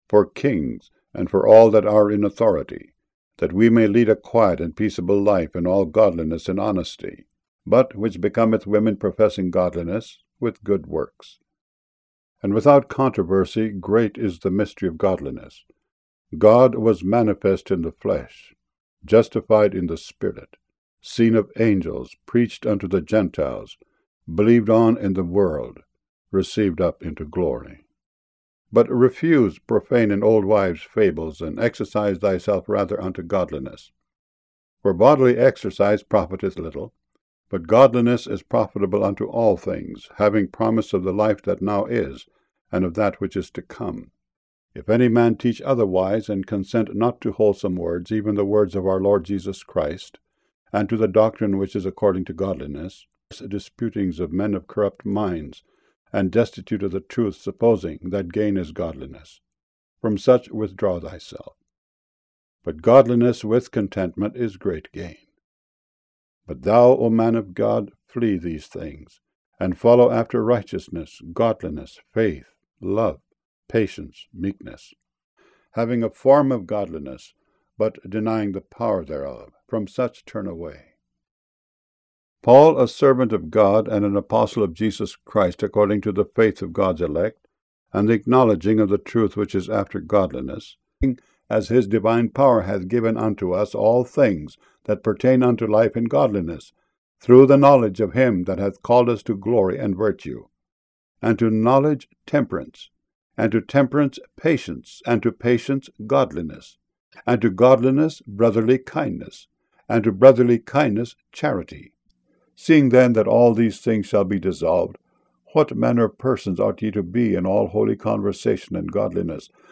for kings, and for all that are in authority, that we may lead a quiet and peaceable life in all godliness and honesty, but which becometh women professing godliness with good works. And without controversy, great is the mystery of godliness. God was manifest in the flesh, justified in the Spirit, seen of angels, preached unto the Gentiles, believed on in the world, received up into glory. But refuse profane and old wives' fables, and exercise thyself rather unto godliness. For bodily exercise profiteth little, but godliness is profitable unto all things, having promise of the life that now is, and of that which is to come. If any man teach otherwise, and consent not to wholesome words, even the words of our Lord Jesus Christ, and to the doctrine which is according to godliness, disputings of men of corrupt minds, and destitute of the truth, supposing that gain is godliness, from such withdraw thyself. But godliness with contentment is great gain. But thou, O man of God, flee these things, and follow after righteousness, godliness, faith, love, patience, meekness, having a form of godliness, but denying the power thereof. From such turn away. Paul, a servant of God and an apostle of Jesus Christ, according to the faith of God's elect, and the acknowledging of the truth which is after godliness, as his divine power hath given unto us all things that pertain unto life and godliness, through the knowledge of him that hath called us to glory and virtue, and to knowledge temperance, and to temperance patience, and to patience godliness, and to godliness brotherly kindness, and to brotherly kindness charity. Seeing then that all these things shall be dissolved, what manner of persons ought ye to be in all holy conversation and godliness,